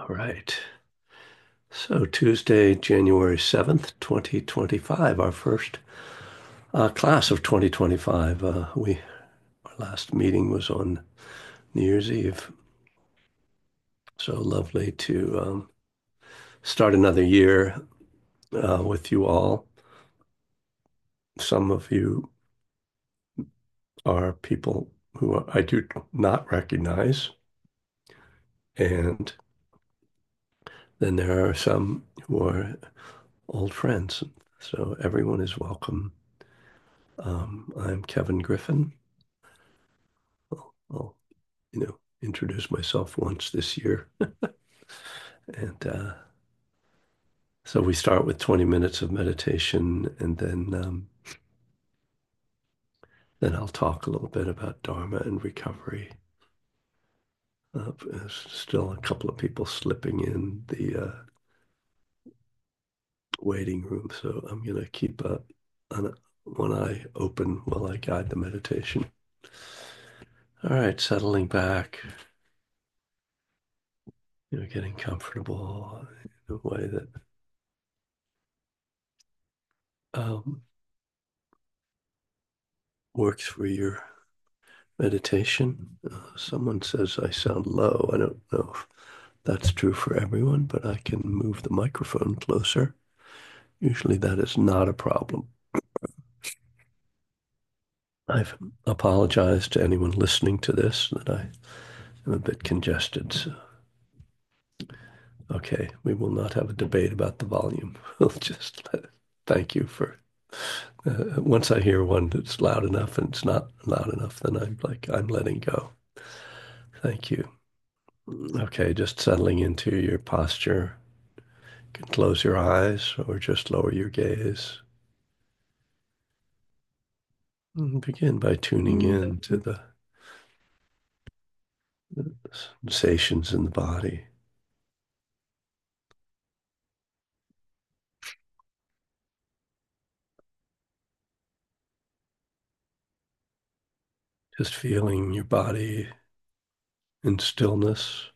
All right. So Tuesday, January 7th, 2025, our first class of 2025. Our last meeting was on New Year's Eve. So lovely to start another year with you all. Some of you are people who I do not recognize, and then there are some who are old friends. So everyone is welcome. I'm Kevin Griffin. I'll introduce myself once this year. And so we start with 20 minutes of meditation, and then I'll talk a little bit about Dharma and recovery. There's still a couple of people slipping in the waiting room, so I'm going to keep one eye open while I guide the meditation. All right, settling back, getting comfortable in a way that um, works for your meditation. Someone says I sound low. I don't know if that's true for everyone, but I can move the microphone closer. Usually that is not a problem. I've apologized to anyone listening to this that I am a bit congested. So, okay, we will not have a debate about the volume. We'll just thank you for once I hear one that's loud enough and it's not loud enough, then I'm letting go. Thank you. Okay, just settling into your posture. You can close your eyes or just lower your gaze. And begin by tuning in to the sensations in the body. Just feeling your body in stillness.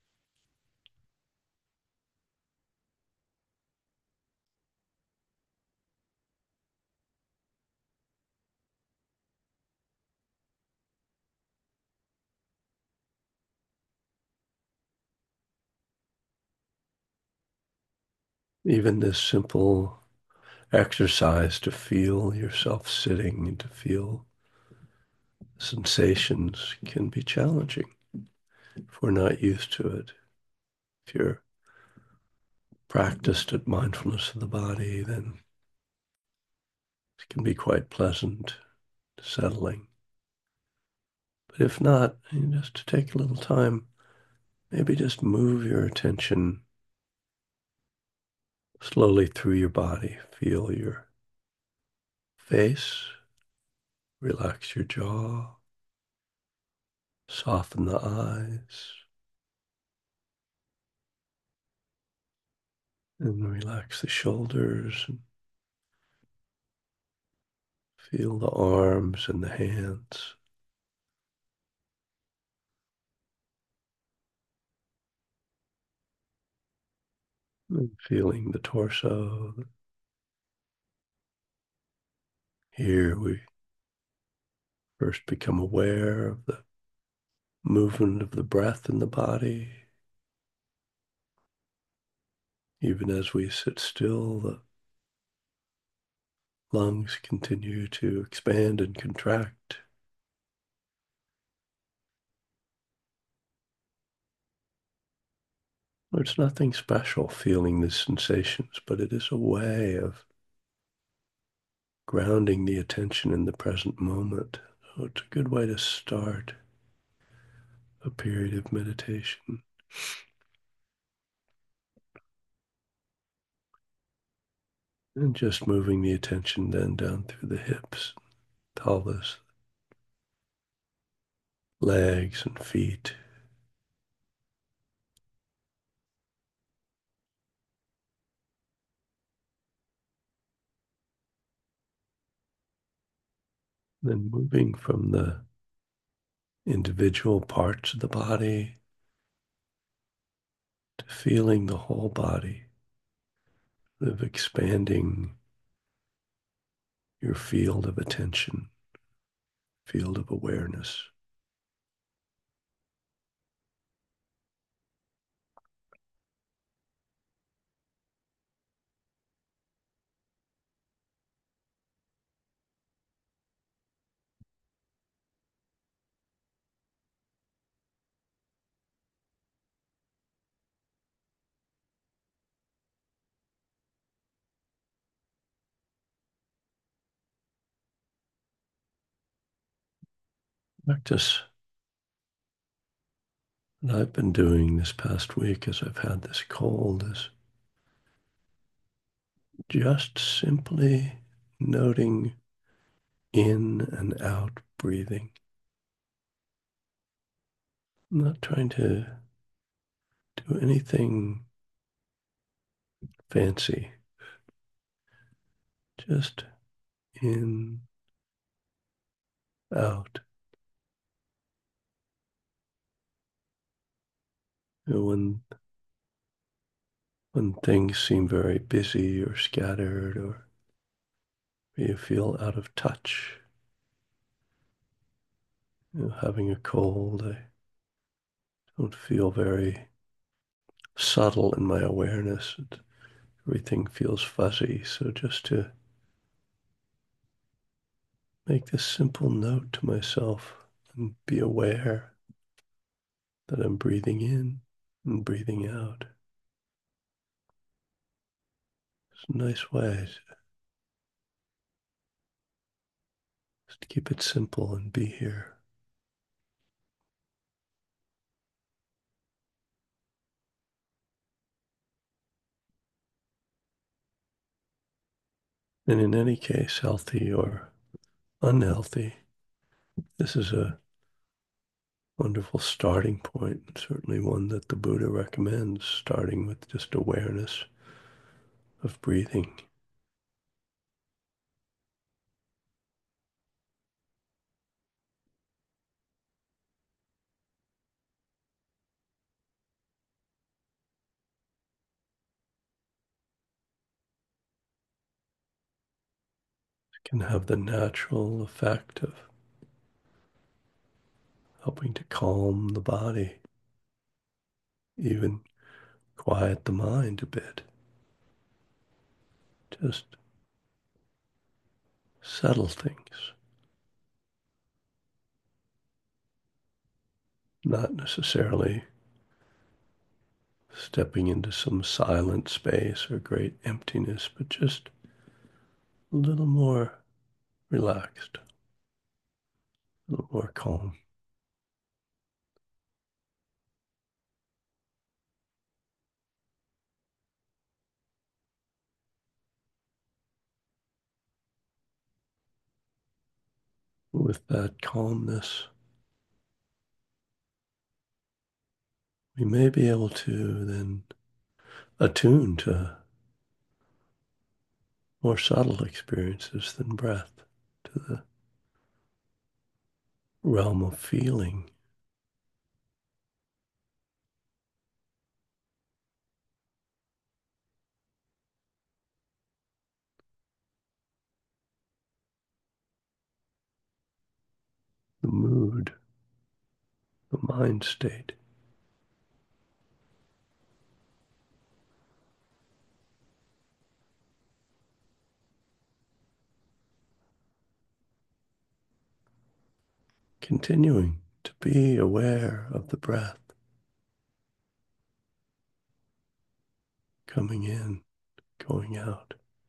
Even this simple exercise to feel yourself sitting and to feel sensations can be challenging if we're not used to it. If you're practiced at mindfulness of the body, then it can be quite pleasant, settling. But if not, just to take a little time, maybe just move your attention slowly through your body. Feel your face, relax your jaw, soften the eyes, and relax the shoulders, and feel the arms and the hands, and feeling the torso. Here we first become aware of the movement of the breath in the body. Even as we sit still, the lungs continue to expand and contract. There's nothing special feeling these sensations, but it is a way of grounding the attention in the present moment. So it's a good way to start a period of meditation. And just moving the attention then down through the hips, pelvis, legs, and feet. Then moving from the individual parts of the body to feeling the whole body, of expanding your field of attention, field of awareness. Practice that I've been doing this past week as I've had this cold is just simply noting in and out breathing. I'm not trying to do anything fancy, just in, out. You know, when things seem very busy or scattered or you feel out of touch, having a cold, I don't feel very subtle in my awareness. Everything feels fuzzy. So just to make this simple note to myself and be aware that I'm breathing in and breathing out. It's a nice way just to keep it simple and be here. And in any case, healthy or unhealthy, this is a wonderful starting point, certainly one that the Buddha recommends, starting with just awareness of breathing. It can have the natural effect of helping to calm the body, even quiet the mind a bit. Just settle things, not necessarily stepping into some silent space or great emptiness, but just a little more relaxed, a little more calm. With that calmness, we may be able to then attune to more subtle experiences than breath, to the realm of feeling, the mood, the mind state. Continuing to be aware of the breath coming in, going out.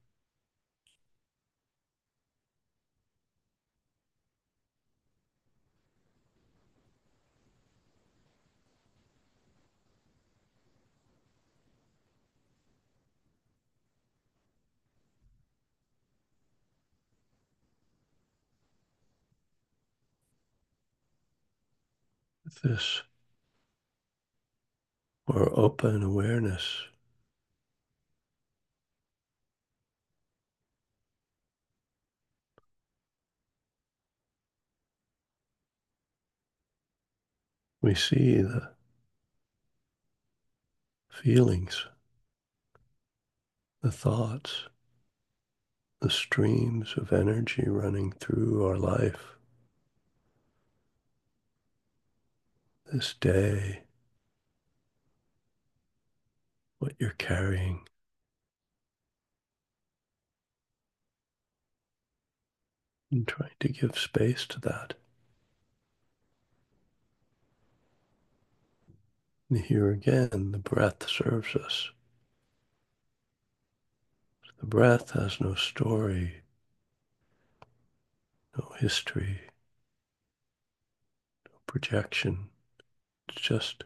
With this more open awareness, we see the feelings, the thoughts, the streams of energy running through our life, this day, what you're carrying, and trying to give space to that. And here again, the breath serves us. The breath has no story, no history, no projection. It's just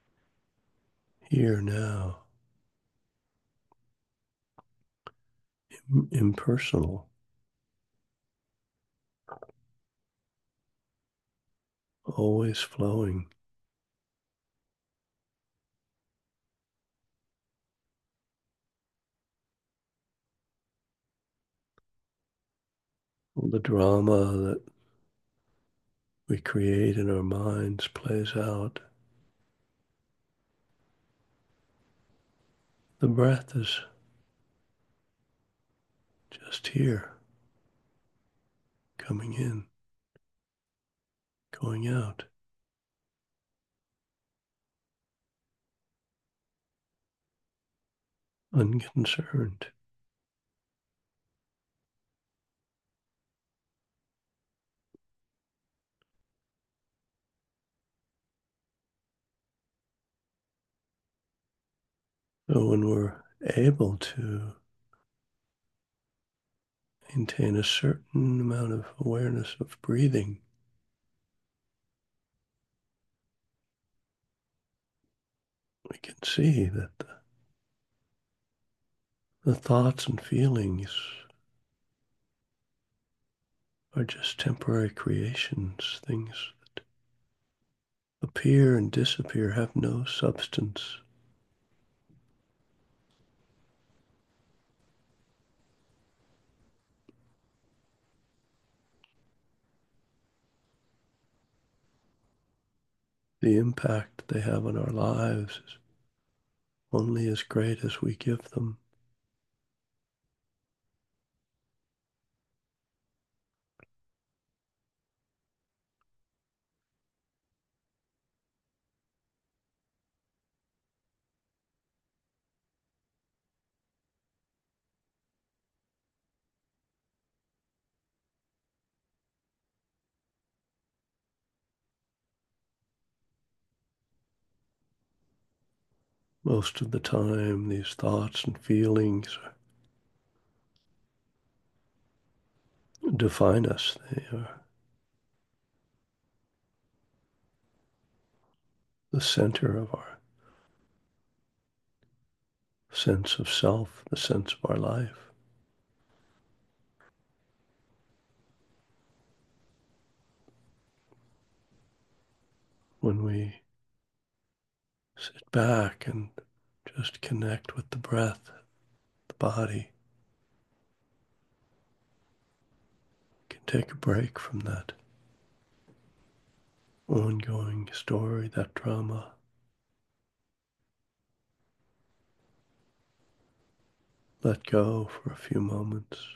here now, impersonal, always flowing. The drama that we create in our minds plays out. The breath is just here, coming in, going out. Unconcerned. So when we're able to maintain a certain amount of awareness of breathing, we can see that the thoughts and feelings are just temporary creations, things that appear and disappear, have no substance. The impact they have on our lives is only as great as we give them. Most of the time, these thoughts and feelings define us. They are the center of our sense of self, the sense of our life. When we sit back and just connect with the breath, the body, can take a break from that ongoing story, that drama. Let go for a few moments.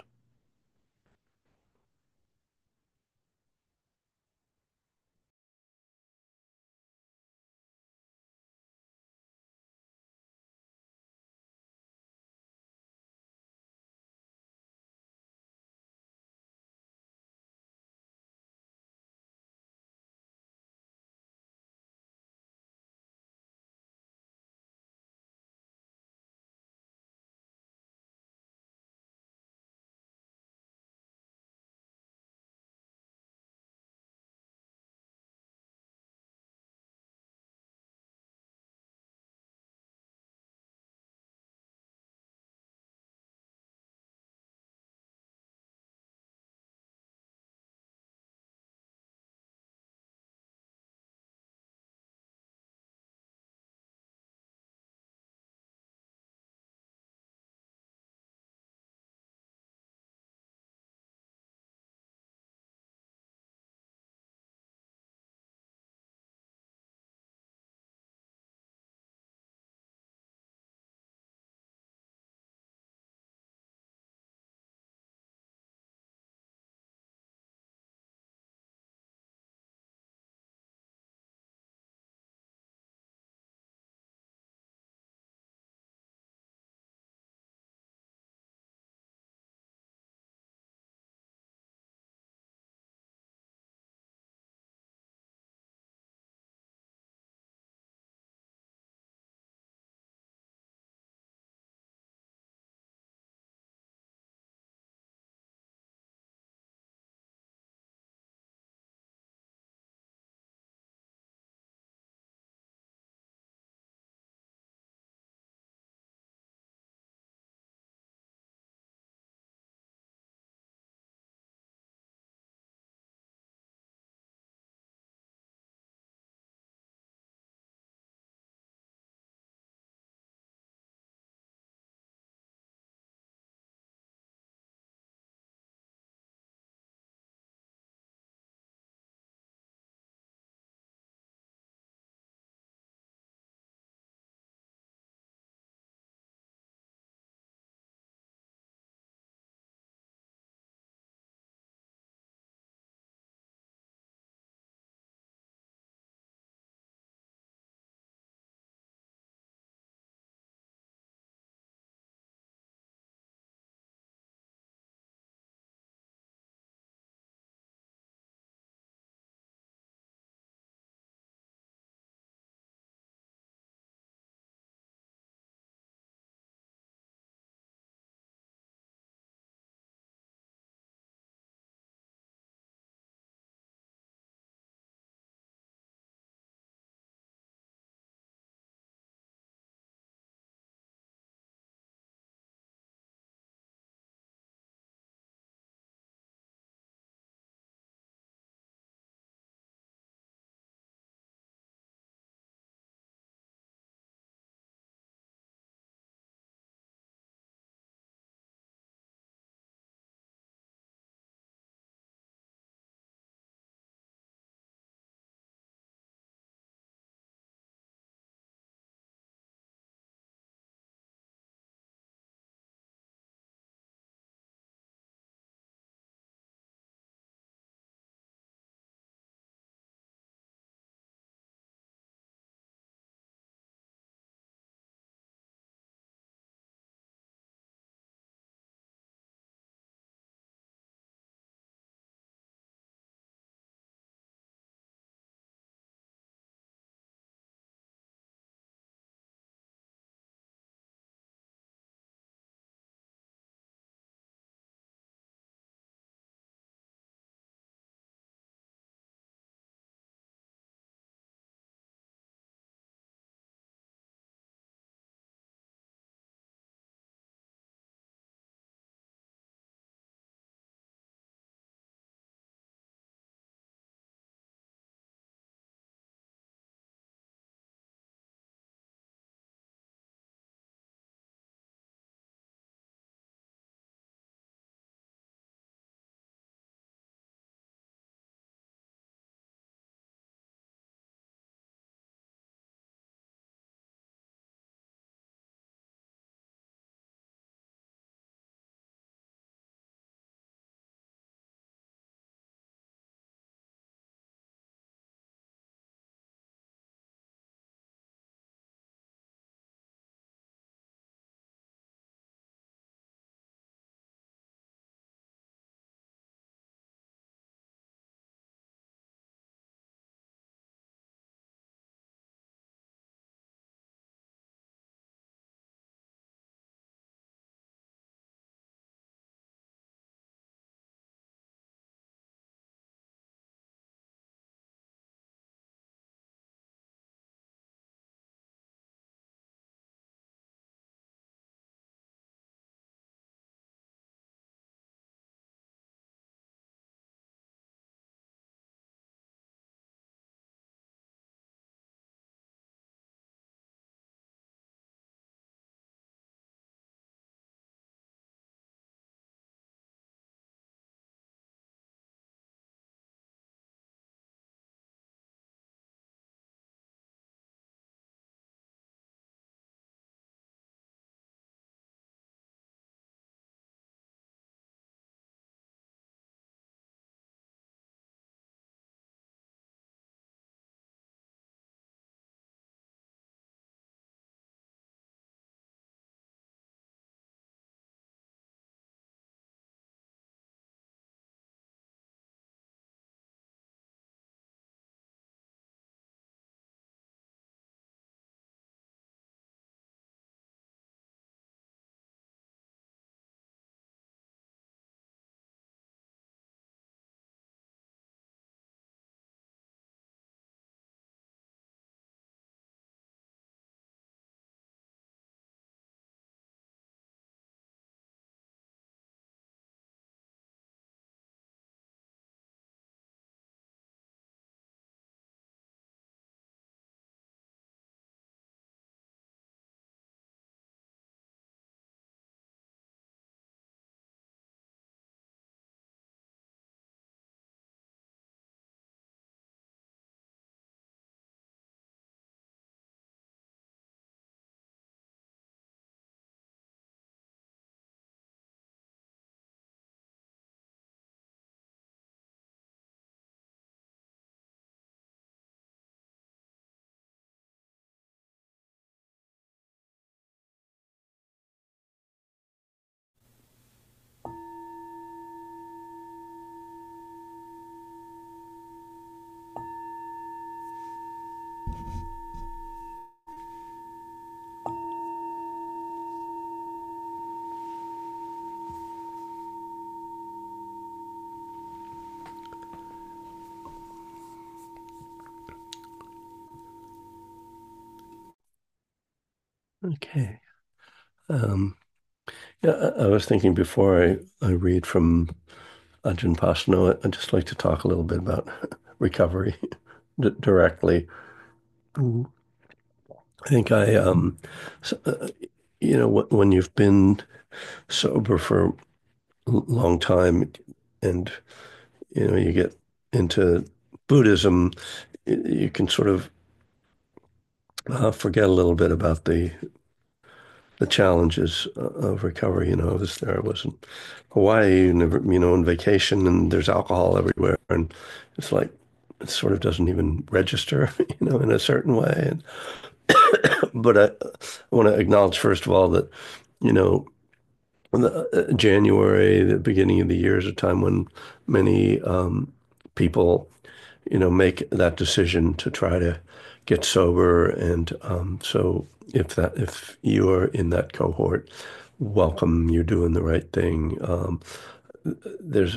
Okay. Um, yeah, I was thinking before I read from Ajahn Pasanno, I'd just like to talk a little bit about recovery directly. Mm. I think so, when you've been sober for a long time and, you get into Buddhism, you can sort of forget a little bit about the challenges of recovery. I was there. I was in Hawaii, on vacation, and there's alcohol everywhere, and it's like it sort of doesn't even register, in a certain way. But I want to acknowledge first of all that, you know, January, the beginning of the year, is a time when many people, make that decision to try to get sober. And so if you are in that cohort, welcome, you're doing the right thing. There's,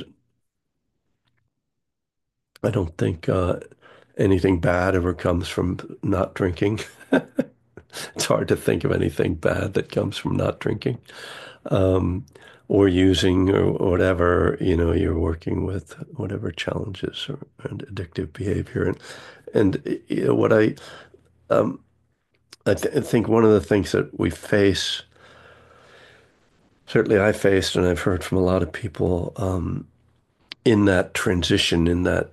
I don't think anything bad ever comes from not drinking. It's hard to think of anything bad that comes from not drinking, um, or using or whatever, you're working with, whatever challenges and addictive behavior. And what um, I think one of the things that we face, certainly I faced, and I've heard from a lot of people, in that transition, in that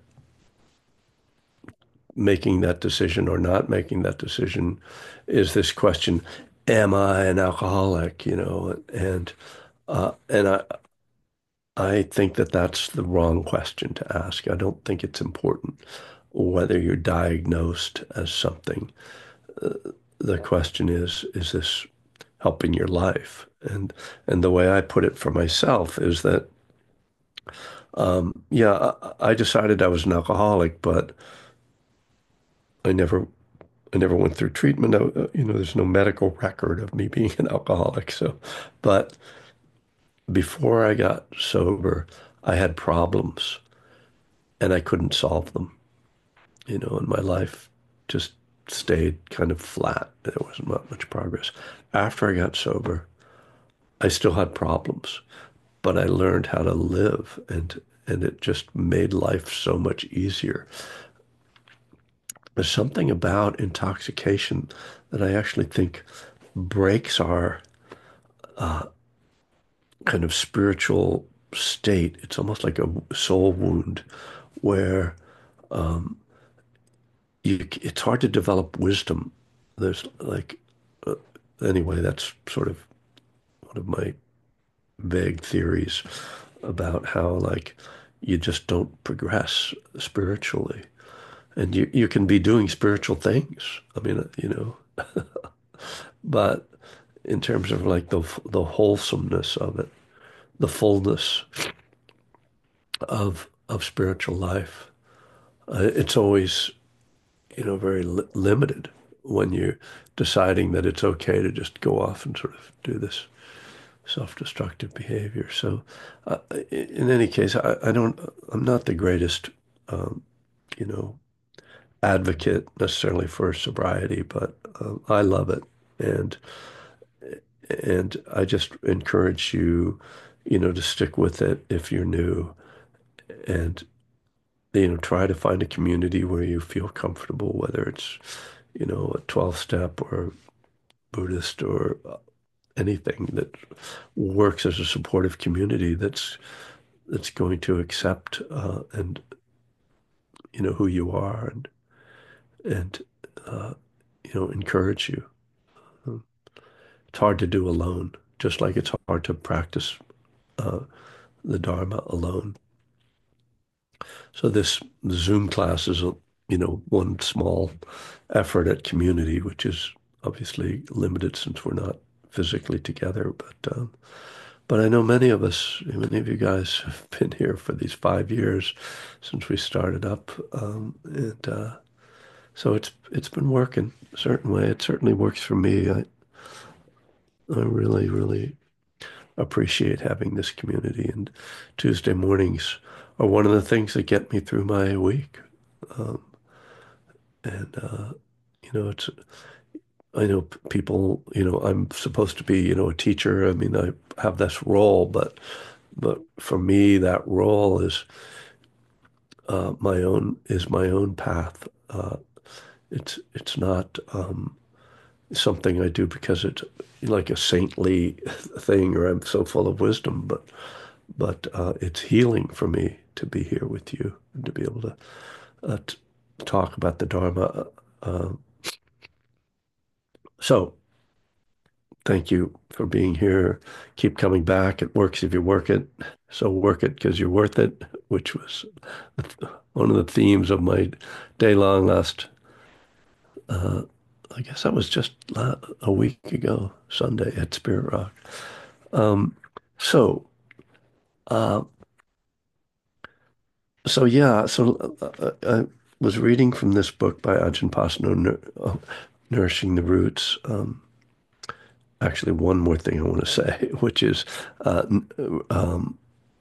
making that decision or not making that decision, is this question: Am I an alcoholic? And I think that that's the wrong question to ask. I don't think it's important whether you're diagnosed as something. Uh, the question is this helping your life? And the way I put it for myself is that, yeah, I decided I was an alcoholic, but I never I never went through treatment. There's no medical record of me being an alcoholic. So, but before I got sober, I had problems and I couldn't solve them. And my life just stayed kind of flat. There wasn't much progress. After I got sober, I still had problems, but I learned how to live, and it just made life so much easier. There's something about intoxication that I actually think breaks our kind of spiritual state. It's almost like a soul wound where it's hard to develop wisdom. There's like, uh, anyway, that's sort of one of my vague theories about how, like, you just don't progress spiritually. And you can be doing spiritual things. I mean, but in terms of like the wholesomeness of it, the fullness of spiritual life, it's always, very limited when you're deciding that it's okay to just go off and sort of do this self-destructive behavior. So, in any case, I'm not the greatest, um, you know, advocate necessarily for sobriety, but I love it, and I just encourage you, to stick with it if you're new, and try to find a community where you feel comfortable, whether it's, a 12 step or Buddhist or anything that works as a supportive community that's going to accept, and who you are, and uh, encourage you. It's hard to do alone, just like it's hard to practice uh, the Dharma alone. So this Zoom class is one small effort at community, which is obviously limited since we're not physically together. But I know many of you guys have been here for these 5 years since we started up, and so it's been working a certain way. It certainly works for me. I really, really appreciate having this community, and Tuesday mornings are one of the things that get me through my week. Um, and it's I know people, I'm supposed to be, a teacher. I mean, I have this role, but for me, that role my own path. It's not something I do because it's like a saintly thing or I'm so full of wisdom, but it's healing for me to be here with you and to be able to t talk about the Dharma. Uh, so thank you for being here. Keep coming back. It works if you work it. So work it because you're worth it, which was one of the themes of my day long last, uh, I guess that was just a week ago, Sunday at Spirit Rock. Um, so, uh, I was reading from this book by Ajahn Pasanno, Nourishing the Roots. Actually, one more thing I want to say, which is uh, um,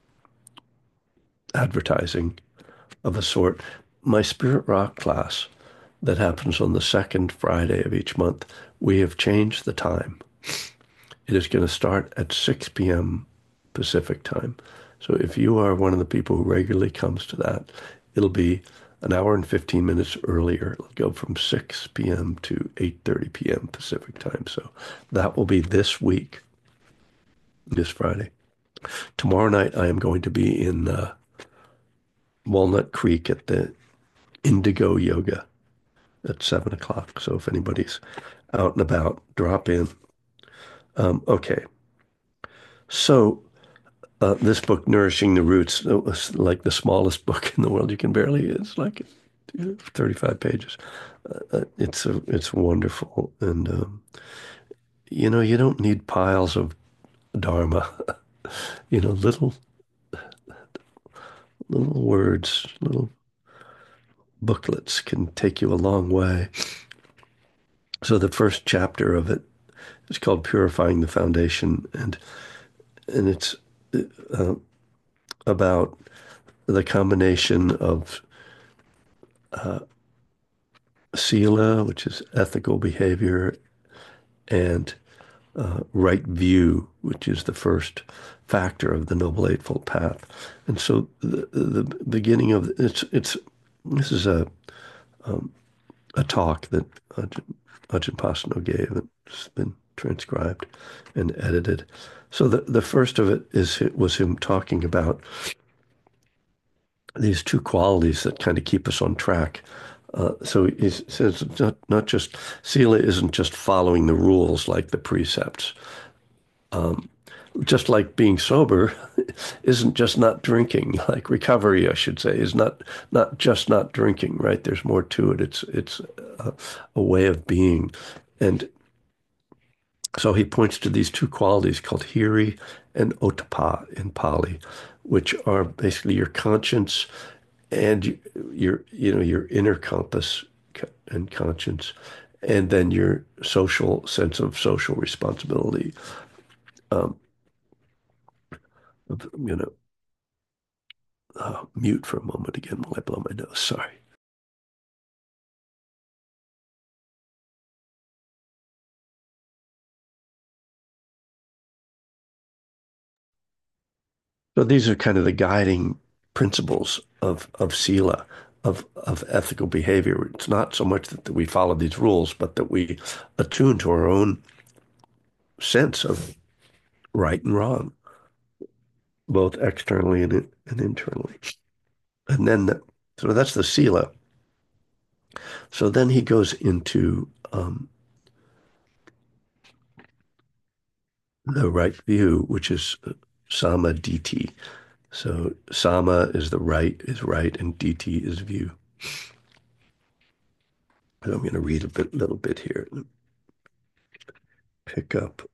advertising of a sort. My Spirit Rock class that happens on the second Friday of each month, we have changed the time. It is going to start at 6 p.m. Pacific time. So if you are one of the people who regularly comes to that, it'll be an hour and 15 minutes earlier. It'll go from 6 p.m. to 8:30 p.m. Pacific time. So that will be this week, this Friday. Tomorrow night, I am going to be in Walnut Creek at the Indigo Yoga at 7 o'clock. So if anybody's out and about, drop in. Okay. So this book, Nourishing the Roots, it was like the smallest book in the world. You can barely, it's like 35 pages. It's wonderful. And, you don't need piles of Dharma. Little words, little booklets can take you a long way. So the first chapter of it is called Purifying the Foundation, and it's uh, about the combination of sila, which is ethical behavior, and right view, which is the first factor of the Noble Eightfold Path. And so the beginning of it's this is a talk that Ajahn Pasanno gave. It's been transcribed and edited. So the first of it was him talking about these two qualities that kind of keep us on track. So he says it's not just sila isn't just following the rules like the precepts. Just like being sober isn't just not drinking. Like recovery, I should say, is not just not drinking. Right? There's more to it. It's a way of being, and so he points to these two qualities called hiri and ottappa in Pali, which are basically your conscience and your inner compass and conscience, and then your social sense of social responsibility. Um, you know, mute for a moment again while I blow my nose. Sorry. So these are kind of the guiding principles of sila, of ethical behavior. It's not so much that we follow these rules, but that we attune to our own sense of right and wrong, both externally and internally. And then, so that's the sila. So then he goes into the right view, which is sama ditti. So sama is right, and ditti is view. And I'm going to read little bit here. Pick up.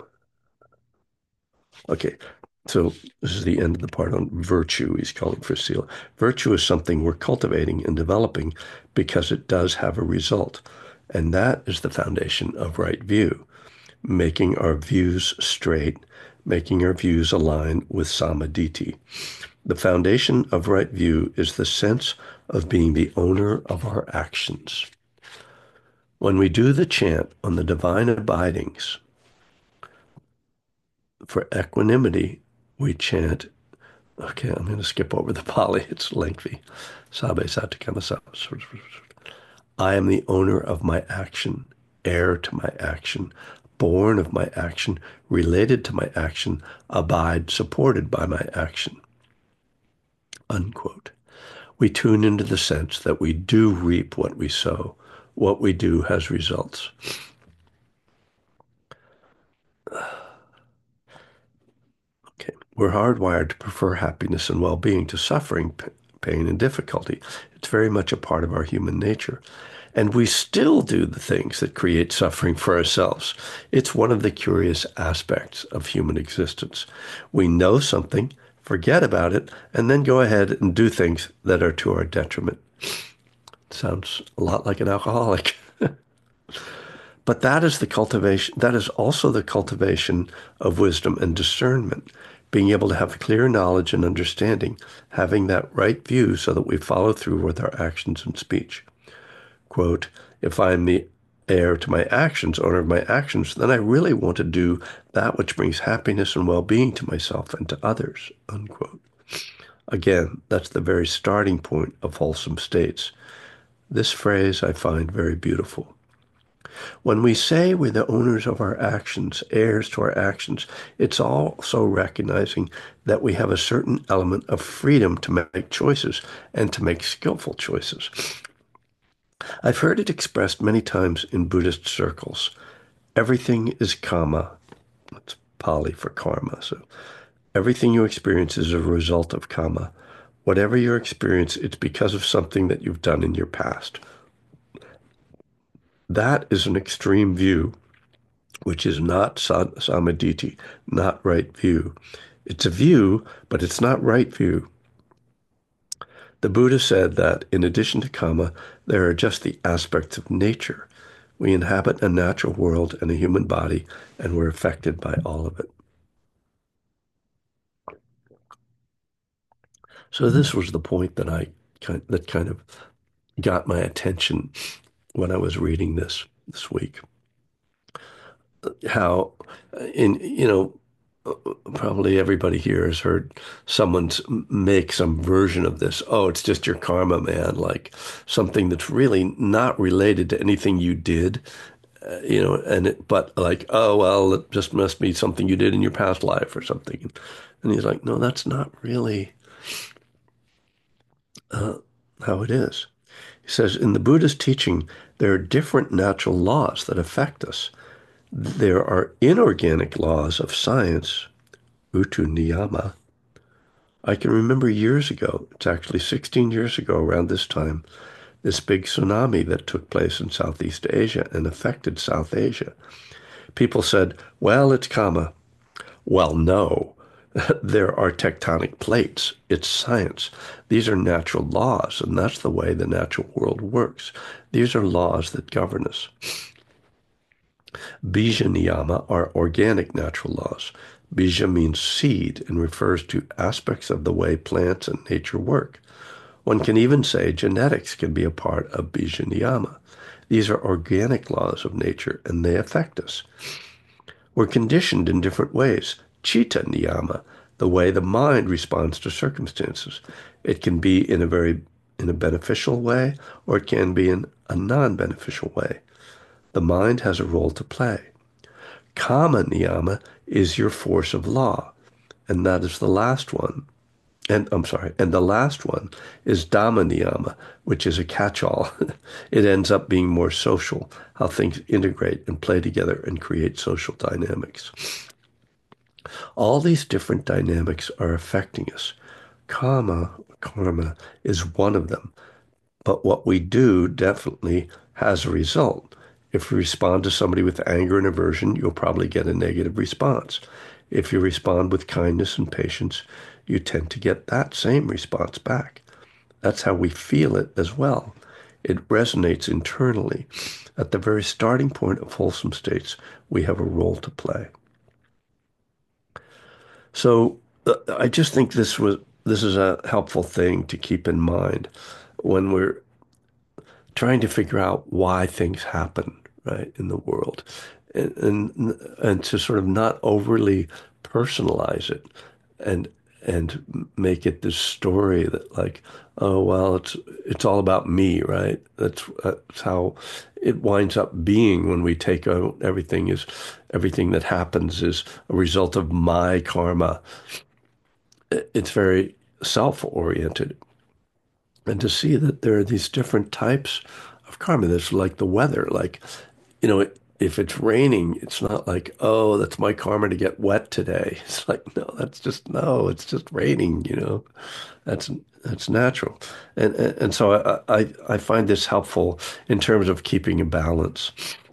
Okay, so this is the end of the part on virtue. He's calling for sila. Virtue is something we're cultivating and developing because it does have a result. And that is the foundation of right view, making our views straight, making our views align with samadhi. The foundation of right view is the sense of being the owner of our actions. When we do the chant on the divine abidings for equanimity, we chant, okay, I'm going to skip over the Pali. It's lengthy. Sabe satikama sabe. I am the owner of my action, heir to my action, born of my action, related to my action, abide supported by my action. Unquote. We tune into the sense that we do reap what we sow. What we do has results. Okay. We're hardwired to prefer happiness and well-being to suffering, pain, and difficulty. It's very much a part of our human nature. And we still do the things that create suffering for ourselves. It's one of the curious aspects of human existence. We know something, forget about it, and then go ahead and do things that are to our detriment. Sounds a lot like an alcoholic. But that is the cultivation, that is also the cultivation of wisdom and discernment, being able to have clear knowledge and understanding, having that right view so that we follow through with our actions and speech. Quote, if I'm the heir to my actions, owner of my actions, then I really want to do that which brings happiness and well-being to myself and to others, unquote. Again, that's the very starting point of wholesome states. This phrase I find very beautiful. When we say we're the owners of our actions, heirs to our actions, it's also recognizing that we have a certain element of freedom to make choices and to make skillful choices. I've heard it expressed many times in Buddhist circles. Everything is karma. That's Pali for karma. So everything you experience is a result of karma. Whatever your experience, it's because of something that you've done in your past. That is an extreme view, which is not samaditi, not right view. It's a view, but it's not right view. The Buddha said that in addition to karma, there are just the aspects of nature. We inhabit a natural world and a human body, and we're affected by all of it. So this was the point that that kind of got my attention when I was reading this week. How probably everybody here has heard someone make some version of this. Oh, it's just your karma, man. Like something that's really not related to anything you did, but like, oh, well, it just must be something you did in your past life or something. And he's like, no, that's not really how it is. He says, in the Buddhist teaching, there are different natural laws that affect us. There are inorganic laws of science, utu niyama. I can remember years ago, it's actually 16 years ago around this time, this big tsunami that took place in Southeast Asia and affected South Asia. People said, well, it's karma. Well, no, there are tectonic plates. It's science. These are natural laws, and that's the way the natural world works. These are laws that govern us. Bija niyama are organic natural laws. Bija means seed and refers to aspects of the way plants and nature work. One can even say genetics can be a part of bija niyama. These are organic laws of nature, and they affect us. We're conditioned in different ways. Chitta niyama, the way the mind responds to circumstances. It can be in a beneficial way, or it can be in a non-beneficial way. The mind has a role to play. Kama niyama is your force of law, and that is the last one. And I'm sorry, and the last one is Dhamma niyama, which is a catch-all. It ends up being more social, how things integrate and play together and create social dynamics. All these different dynamics are affecting us. Karma is one of them. But what we do definitely has a result. If you respond to somebody with anger and aversion, you'll probably get a negative response. If you respond with kindness and patience, you tend to get that same response back. That's how we feel it as well. It resonates internally. At the very starting point of wholesome states, we have a role to play. So I just think this is a helpful thing to keep in mind when we're trying to figure out why things happen, right, in the world, and to sort of not overly personalize it, and make it this story that like, oh well, it's all about me, right? That's how it winds up being when we take out everything that happens is a result of my karma. It's very self-oriented, and to see that there are these different types of karma. There's like the weather, like, if it's raining, it's not like, oh, that's my karma to get wet today. It's like, no, it's just raining. That's that's natural. And so I find this helpful in terms of keeping a balance.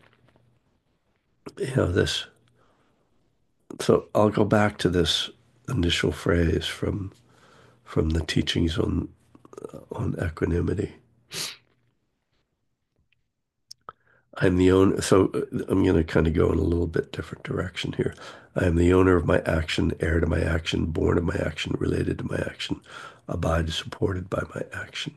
This. So I'll go back to this initial phrase from the teachings on equanimity. I'm the owner. So I'm going to kind of go in a little bit different direction here. I am the owner of my action, heir to my action, born of my action, related to my action, abide supported by my action.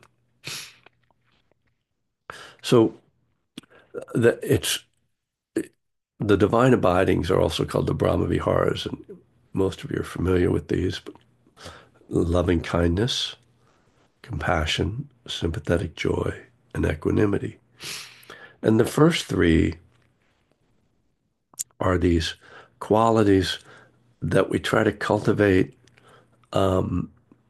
So it's the divine abidings are also called the Brahma Viharas, and most of you are familiar with these. But loving kindness, compassion, sympathetic joy, and equanimity. And the first three are these qualities that we try to cultivate, um,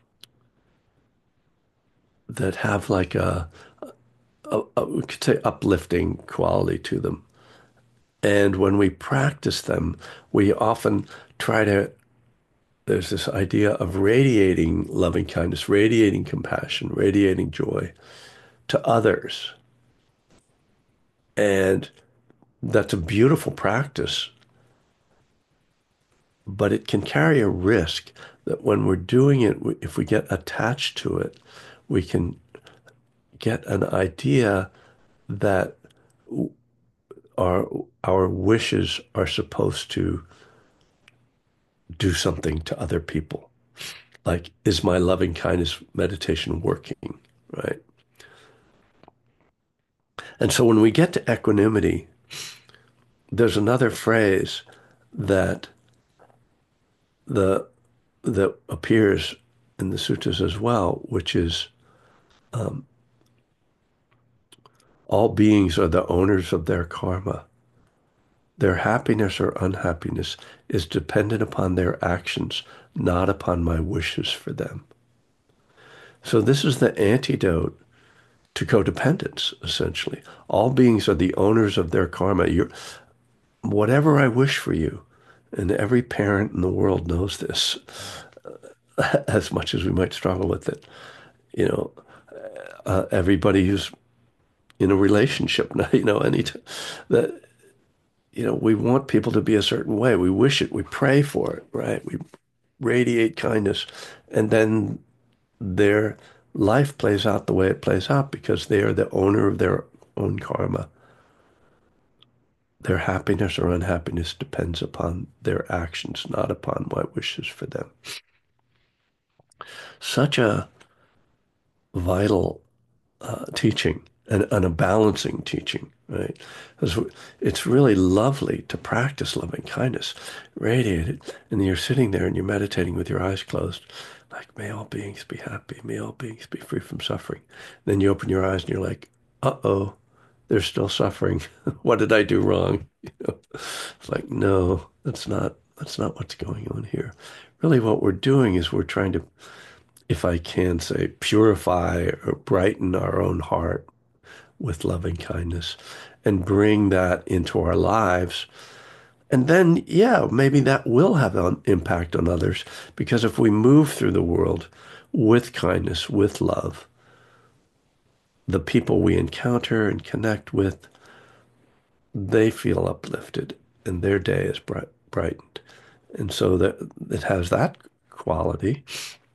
that have like we could say uplifting quality to them. And when we practice them, we often try to, there's this idea of radiating loving kindness, radiating compassion, radiating joy to others. And that's a beautiful practice, but it can carry a risk that when we're doing it, if we get attached to it, we can get an idea that our our wishes are supposed to do something to other people. Like, is my loving kindness meditation working? Right. And so when we get to equanimity, there's another phrase that the that appears in the sutras as well, which is, um, all beings are the owners of their karma. Their happiness or unhappiness is dependent upon their actions, not upon my wishes for them. So this is the antidote to codependence, essentially. All beings are the owners of their karma. Whatever I wish for you, and every parent in the world knows this, as much as we might struggle with it. You know, everybody who's in a relationship, that, we want people to be a certain way. We wish it, we pray for it, right? We radiate kindness, and then their life plays out the way it plays out because they are the owner of their own karma. Their happiness or unhappiness depends upon their actions, not upon my wishes for them. Such a vital teaching, and a balancing teaching, right? Because it's really lovely to practice loving kindness, radiate it, and you're sitting there and you're meditating with your eyes closed, like, may all beings be happy, may all beings be free from suffering. Then you open your eyes and you're like, uh-oh, they're still suffering. What did I do wrong? It's like, no, that's not what's going on here. Really, what we're doing is we're trying to, if I can say, purify or brighten our own heart with loving kindness and bring that into our lives. And then, yeah, maybe that will have an impact on others, because if we move through the world with kindness, with love, the people we encounter and connect with, they feel uplifted and their day is brightened. And so that it has that quality.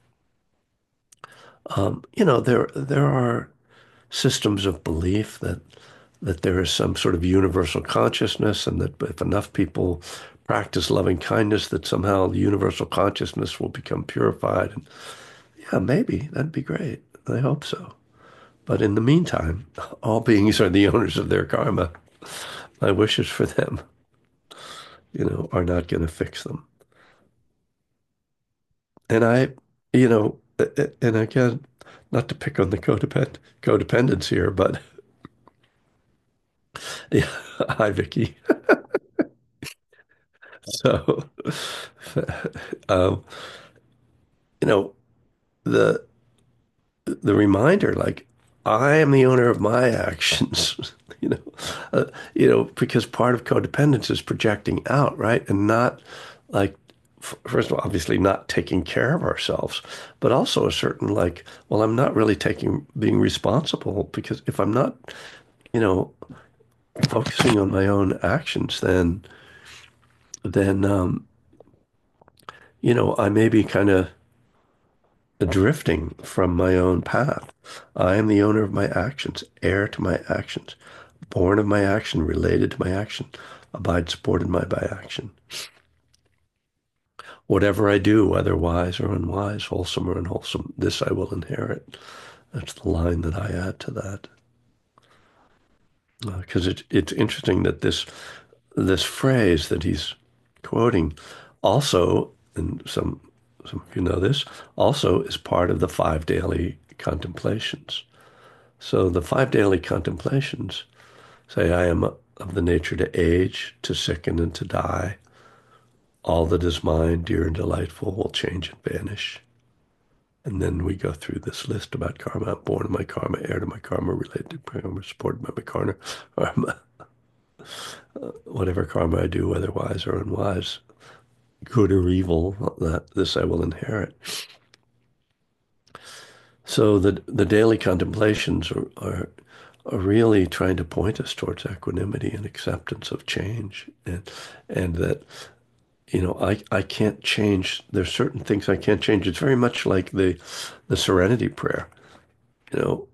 There are systems of belief that there is some sort of universal consciousness, and that if enough people practice loving kindness, that somehow the universal consciousness will become purified. And yeah, maybe that'd be great. I hope so. But in the meantime, all beings are the owners of their karma. My wishes for them, are not going to fix them. And and again, not to pick on the codependence here, but yeah, hi, Vicky. So, um, you know, the the reminder, like, I am the owner of my actions, uh, because part of codependence is projecting out, right? And not like, first of all, obviously not taking care of ourselves, but also a certain like, well, I'm not really being responsible because if I'm not, you know, focusing on my own actions, then, I may be kind of drifting from my own path. I am the owner of my actions, heir to my actions, born of my action, related to my action, abide supported by action. Whatever I do, whether wise or unwise, wholesome or unwholesome, this I will inherit. That's the line that I add to that. Because it's interesting that this phrase that he's quoting also, and some of you know this, also is part of the five daily contemplations. So the five daily contemplations say, I am of the nature to age, to sicken, and to die. All that is mine, dear and delightful, will change and vanish. And then we go through this list about karma, born of my karma, heir to my karma, related to karma, supported by my karma, whatever karma I do, whether wise or unwise, good or evil, that this I will inherit. So the daily contemplations are really trying to point us towards equanimity and acceptance of change, and that I can't change. There's certain things I can't change. It's very much like the Serenity Prayer. You know,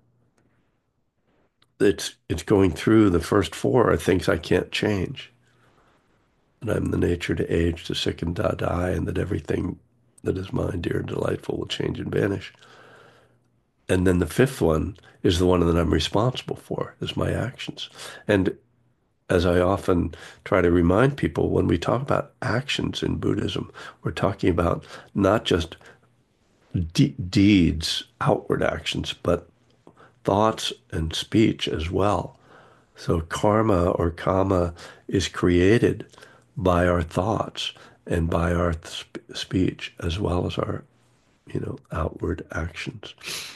it's going through the first four are things I can't change. And I'm the nature to age, to sicken, to die, and that everything that is mine, dear and delightful, will change and vanish. And then the fifth one is the one that I'm responsible for, is my actions. And as I often try to remind people, when we talk about actions in Buddhism, we're talking about not just deeds, outward actions, but thoughts and speech as well. So karma or kama is created by our thoughts and by our speech as well as our, outward actions.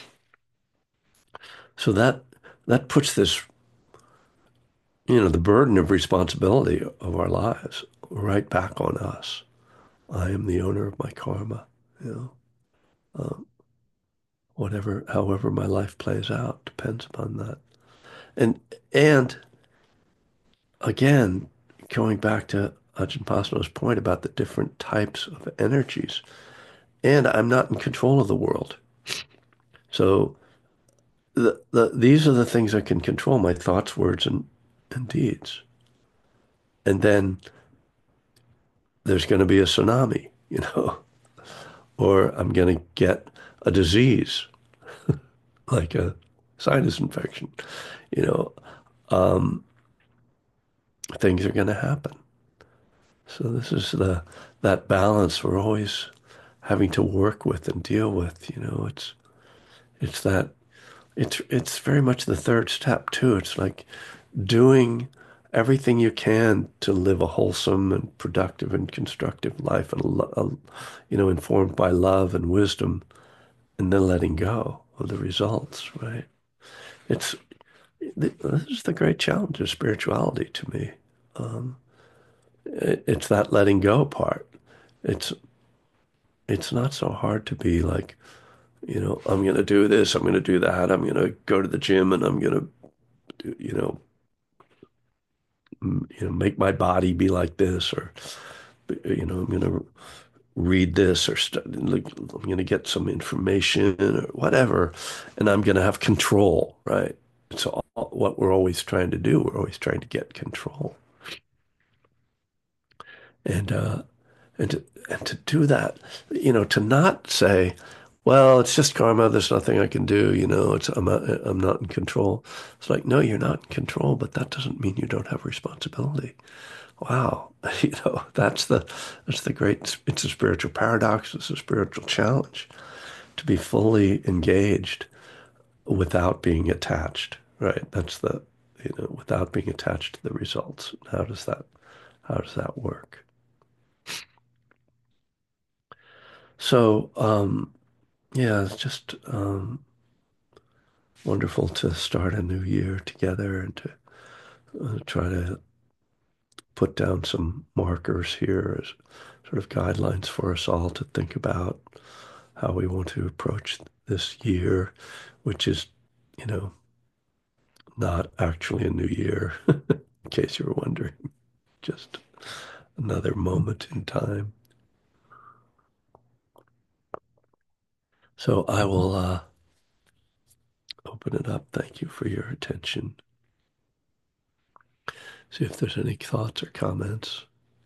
So that puts this, the burden of responsibility of our lives right back on us. I am the owner of my karma, you know. Um, however my life plays out depends upon that. And again, going back to Ajahn Pasano's point about the different types of energies, and I'm not in control of the world. So these are the things I can control, my thoughts, words, and deeds. And then there's going to be a tsunami, or I'm going to get a disease like a sinus infection, you know, um, things are going to happen. So this is that balance we're always having to work with and deal with. It's that it's very much the third step too. It's like doing everything you can to live a wholesome and productive and constructive life, and informed by love and wisdom, and then letting go of the results. Right? It's this is the great challenge of spirituality to me. Um, it's that letting go part. It's it's not so hard to be like, I'm going to do this, I'm going to do that, I'm going to go to the gym, and I'm going to, make my body be like this, or, I'm going to read this, or like, I'm going to get some information or whatever, and I'm going to have control, right? It's what we're always trying to do. We're always trying to get control. And, uh, and to do that, to not say, well, it's just karma. There's nothing I can do. I'm not in control. It's like, no, you're not in control, but that doesn't mean you don't have responsibility. Wow. That's the great, it's a spiritual paradox. It's a spiritual challenge to be fully engaged without being attached, right? Without being attached to the results. How does that work? So, yeah, it's just wonderful to start a new year together and to try to put down some markers here as sort of guidelines for us all to think about how we want to approach this year, which is, you know, not actually a new year, in case you were wondering, just another moment in time. So I will open it up. Thank you for your attention. See if there's any thoughts or comments.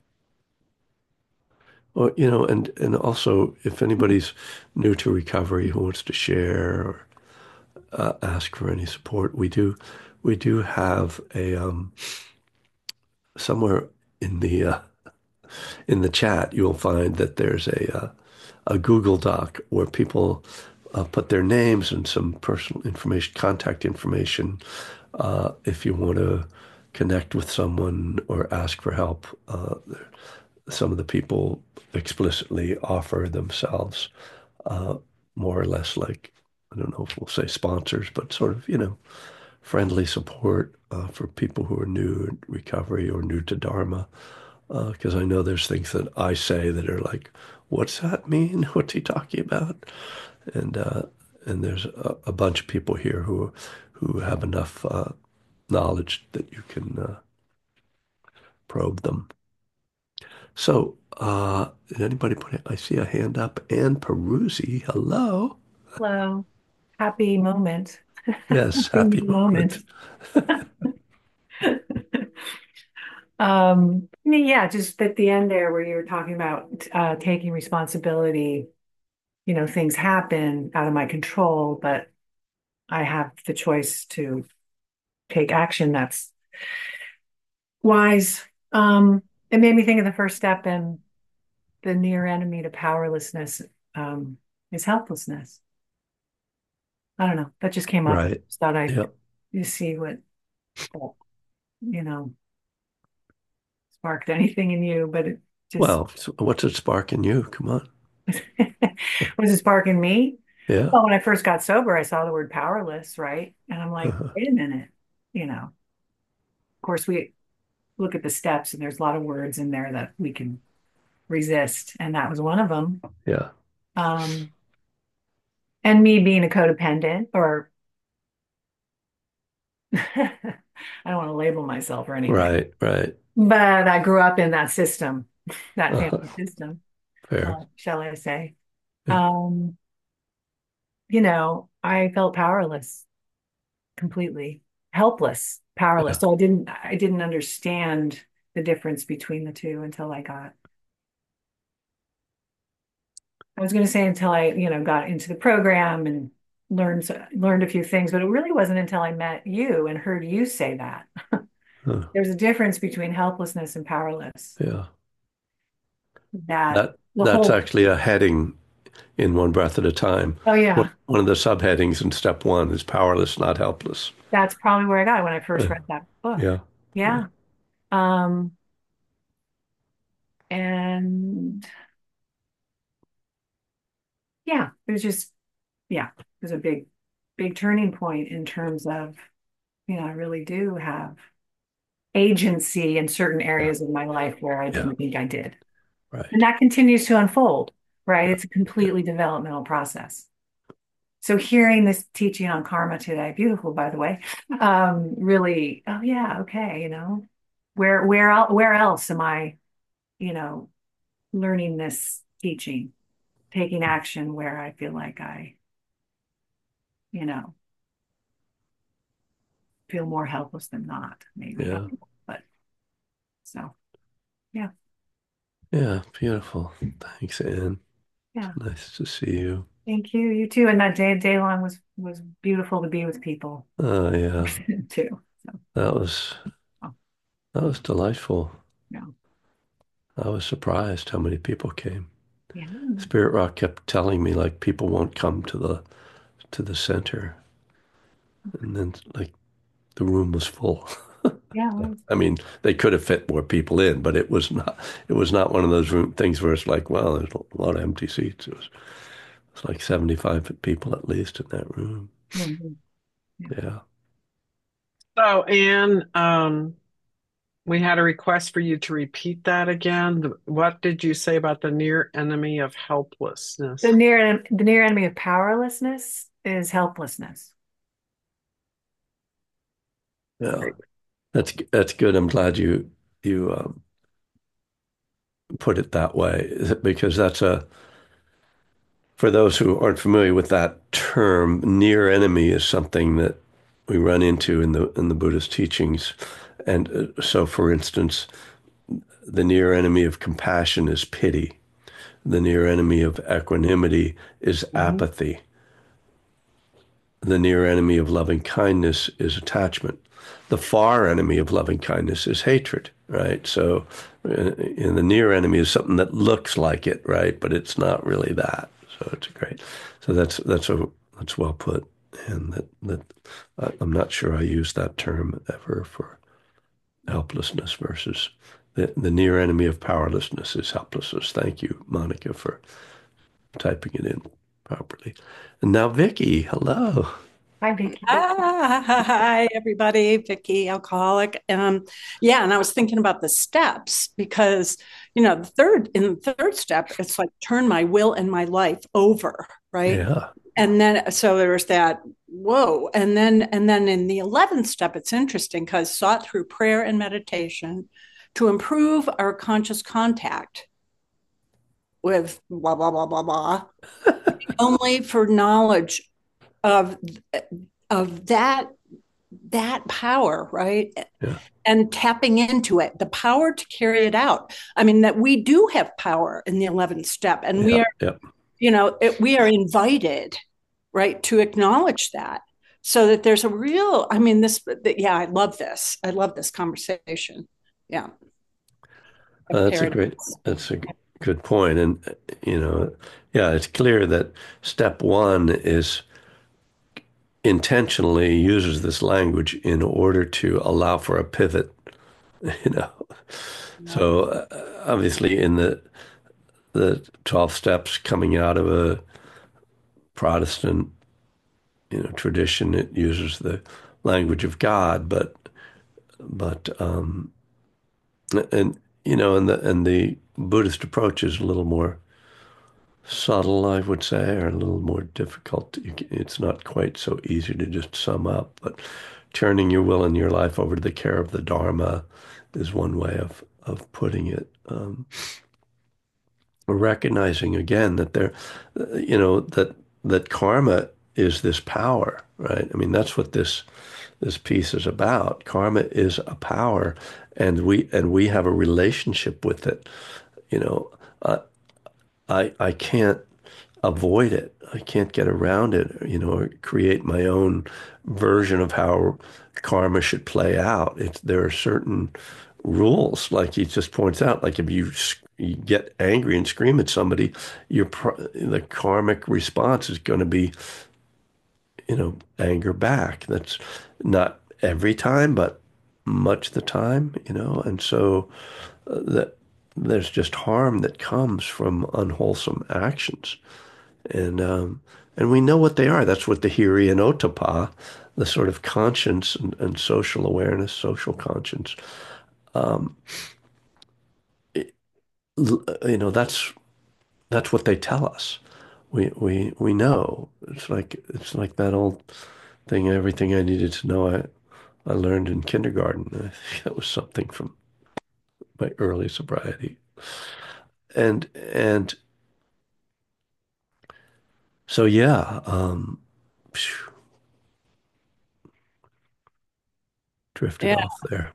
Or, and also if anybody's new to recovery who wants to share or ask for any support, we do have a somewhere in the chat you'll find that there's a Google Doc where people put their names and some personal information, contact information, if you want to connect with someone or ask for help. Some of the people explicitly offer themselves uh, more or less like, I don't know if we'll say sponsors, but sort of, friendly support for people who are new in recovery or new to Dharma. Because I know there's things that I say that are like, what's that mean? What's he talking about? And uh, and there's a bunch of people here who have enough knowledge that you can probe them. So, did anybody put it? I see a hand up. Anne Peruzzi, hello. Hello. Happy moment. Yes, Happy happy new moment. moment. Yeah, just at the end there where you were talking about taking responsibility, things happen out of my control, but I have the choice to take action that's wise. It made me think of the first step in the near enemy to powerlessness, um, is helplessness. I don't know. That just came up. Right. Just thought I Yep. you see what that, you know, sparked anything in you, but it just Well, so what's it sparking you? Come on. was it sparking me? Yeah. Well, when I first got sober, I saw the word powerless, right? And I'm like, Uh-huh. wait a minute. Of course, we look at the steps and there's a lot of words in there that we can resist. And that was one of them. Yeah. Um, and me being a codependent, or I don't want to label myself or anything, Right. Right. but I grew up in that system, that Uh-huh. family system, Fair. shall I say. Yeah. Um, I felt powerless, completely helpless, powerless. Yeah. So I didn't understand the difference between the two until I was going to say until I, got into the program and learned a few things, but it really wasn't until I met you and heard you say that. Huh. There's a difference between helplessness and powerless. Yeah. That the That's whole, actually a heading in One Breath at a Time. oh One yeah, one of the subheadings in step one is powerless, not helpless. that's probably where I got it when I first Uh, read that book. yeah. Yeah. Yeah. Um, and yeah, it was just, yeah, it was a big turning point in terms of, I really do have agency in certain Yeah. areas of my life where I Yeah. didn't think I did. And Right. that continues to unfold, right? Yeah. It's a Yeah. completely developmental process. So hearing this teaching on karma today, beautiful, by the way, really, oh yeah, okay, where else am I, you know, learning this teaching, taking action where I feel like I, you know, feel more helpless than not, maybe. I Yeah. don't know. But so yeah, Yeah. Beautiful. Thanks, Anne. It's yeah. nice to see you. Thank you. You too. And that day long was beautiful to be with people Oh yeah, too. So, that was oh, that was delightful. yeah. I was surprised how many people came. Yeah. Spirit Rock kept telling me like people won't come to the center, and then like the room was full. Yeah. Well, I mean, they could have fit more people in, but it was not one of those things where it's like, well, there's a lot of empty seats. It's like 75 people at least in that room. mhm. Yeah. Yeah. So, Anne, we had a request for you to repeat that again. What did you say about the near enemy of helplessness? The near enemy of powerlessness is helplessness. Yeah. That's good. I'm glad you put it that way because that's a for those who aren't familiar with that term, near enemy is something that we run into in the Buddhist teachings. And so, for instance, the near enemy of compassion is pity. The near enemy of equanimity is Mhm. apathy. The near enemy of loving kindness is attachment. The far enemy of loving kindness is hatred, right? So, and the near enemy is something that looks like it, right? But it's not really that. So it's great. So that's well put, and I'm not sure I use that term ever for helplessness versus the near enemy of powerlessness is helplessness. Thank you, Monica, for typing it in properly. And now, Vicky, hello. Hi, Vicky. Hi, everybody. Vicky, alcoholic. Yeah, and I was thinking about the steps because, in the third step, it's like turn my will and my life over, right? Yeah. And then so there's that, whoa. And then in the 11th step, it's interesting because sought through prayer and meditation to improve our conscious contact with blah, blah, blah, blah, blah, only for knowledge of of that power, right? Yeah. And tapping into it, the power to carry it out. I mean, that we do have power in the 11th step, and we Yeah. are, Yeah. we are invited, right, to acknowledge that so that there's a real, I mean, yeah, I love this. I love this conversation. Yeah. Of paradigms. That's a good point. And, you know, yeah, it's clear that step one is intentionally uses this language in order to allow for a pivot, you know. Yeah. So obviously in the 12 steps coming out of a Protestant, tradition, it uses the language of God, but and and the Buddhist approach is a little more subtle, I would say, or a little more difficult. It's not quite so easy to just sum up, but turning your will and your life over to the care of the Dharma is one way of putting it. Recognizing again that that karma is this power, right? I mean, that's what this piece is about. Karma is a power, and we have a relationship with it. You know, I can't avoid it. I can't get around it, or create my own version of how karma should play out. There are certain rules, like he just points out, like if you get angry and scream at somebody, the karmic response is going to be, anger back. That's not every time, but much of the time, and so that there's just harm that comes from unwholesome actions. And we know what they are. That's what the hiri and otapa, the sort of conscience and social awareness, social conscience, it, that's what they tell us. We know. It's like that old thing. Everything I needed to know, I learned in kindergarten. I think that was something from my early sobriety. And so yeah, phew, drifted Yeah. off there.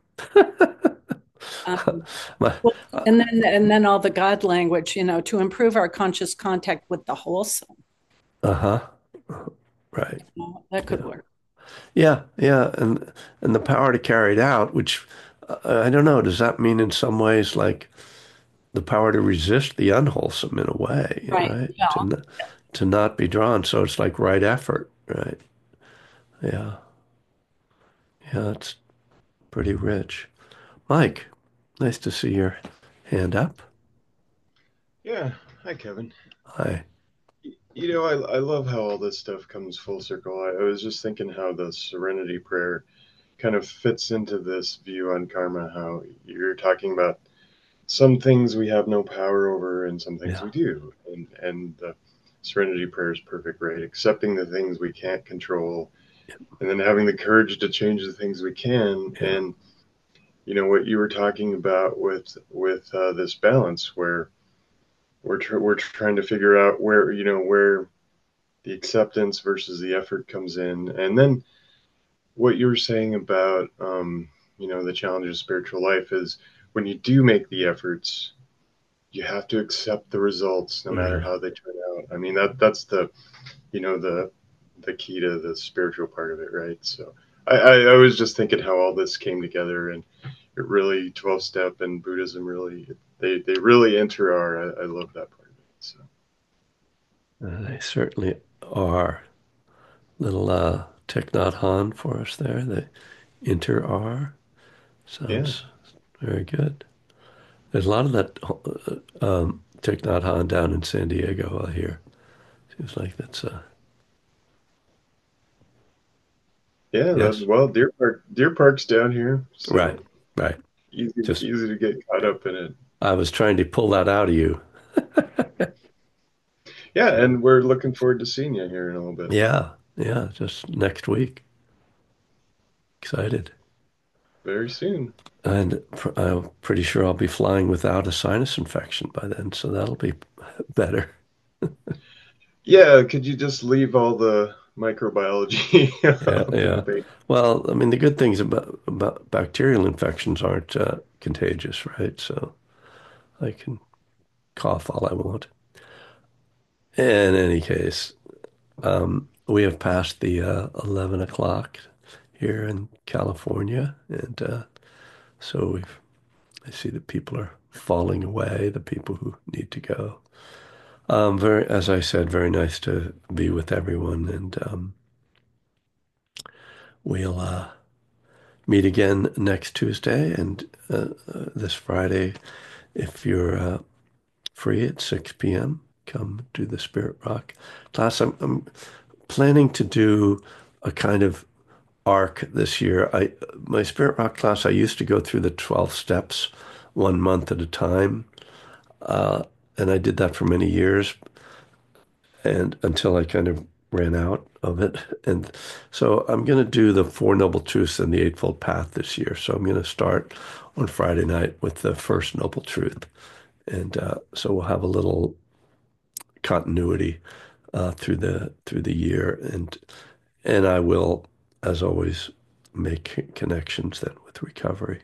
Um, My, well, and then all the God language, to improve our conscious contact with the wholesome. Uh-huh. Right. That could Yeah. work. Yeah, yeah, and the power to carry it out, which I don't know, does that mean in some ways like the power to resist the unwholesome in a way, Right. right? Yeah. To not be drawn. So it's like right effort, right? Yeah. Yeah, it's pretty rich. Mike, nice to see your hand up. Yeah. Hi, Kevin. Hi. I love how all this stuff comes full circle. I was just thinking how the serenity prayer kind of fits into this view on karma, how you're talking about some things we have no power over and some things Yeah. we do. And the serenity prayer is perfect, right? Accepting the things we can't control and then having the courage to change the things we can. Yeah. And what you were talking about with this balance where we're trying to figure out where the acceptance versus the effort comes in. And then what you were saying about, the challenges of spiritual life is when you do make the efforts, you have to accept the results no matter Yeah. how they turn out. I mean, that's the key to the spiritual part of it, right? So I was just thinking how all this came together and it really 12 step and Buddhism really, they really enter I love that part of it. So They certainly are. Little Thich Nhat Hanh for us there. The inter R yeah. sounds very good. There's a lot of that Thich Nhat Hanh down in San Diego, I hear. Seems like that's Yeah, yes. well, Deer Park's down here, Right, so right. easy Just easy to get caught up in it. I was trying to pull that out of you. Yeah, and we're looking forward to seeing you here in a little bit. Yeah, yeah, just next week. Excited. Very soon. And I'm pretty sure I'll be flying without a sinus infection by then, so that'll be better. Yeah, could you just leave all the microbiology Yeah, out of the yeah. base? Well, I mean, the good things about bacterial infections aren't contagious, right? So I can cough all I want. In any case, we have passed the 11 o'clock here in California, and so I see that people are falling away, the people who need to go. As I said, very nice to be with everyone, and we'll meet again next Tuesday and this Friday. If you're free at 6 p.m., come do the Spirit Rock class. I'm planning to do a kind of arc this year. My Spirit Rock class, I used to go through the 12 steps 1 month at a time, and I did that for many years, and until I kind of ran out of it. And so I'm going to do the Four Noble Truths and the Eightfold Path this year. So I'm going to start on Friday night with the first Noble Truth. And so we'll have a little continuity through the year, and I will, as always, make connections then with recovery.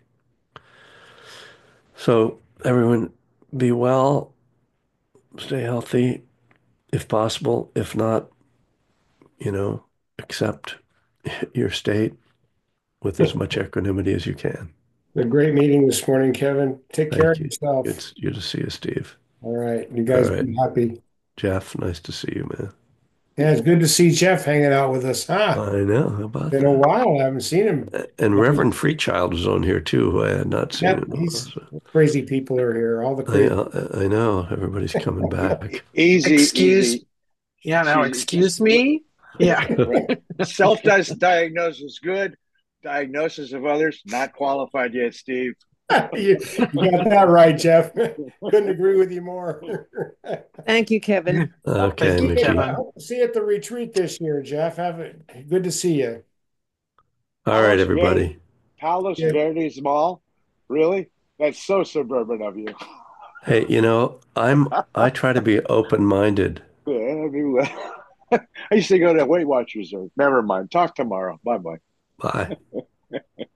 So everyone, be well, stay healthy if possible. If not, accept your state with as much equanimity as you can. A great meeting this morning, Kevin. Take care Thank of you. yourself. It's good to see you, Steve. All right. You All guys right, be happy. Jeff, nice to see you, man. Yeah, it's good to see Jeff hanging out with us, huh? I know. How about Been a that? while. I haven't seen him. And Reverend Freechild is on here too, who I had not seen Yep, in a while. he's So crazy people are here. All the I, crazy. I know everybody's coming back. Easy, Excuse, easy. yeah, no, excuse What? me. Yeah. Right. Self-diagnosis is good. Diagnosis of others not qualified yet, Steve. You got that right, Jeff. Couldn't agree with you more. Thank you, Kevin. Okay, Thank you, Mickey. Kevin. See you at the retreat this year, Jeff. Have it. Good to see you. All right, Palos Verdes, everybody. Palos Yeah. Verdes Mall. Really? That's so suburban of you. Hey, I try to be open-minded. I mean, I used to go to Weight Watchers. Never mind. Talk tomorrow. Bye bye. Bye.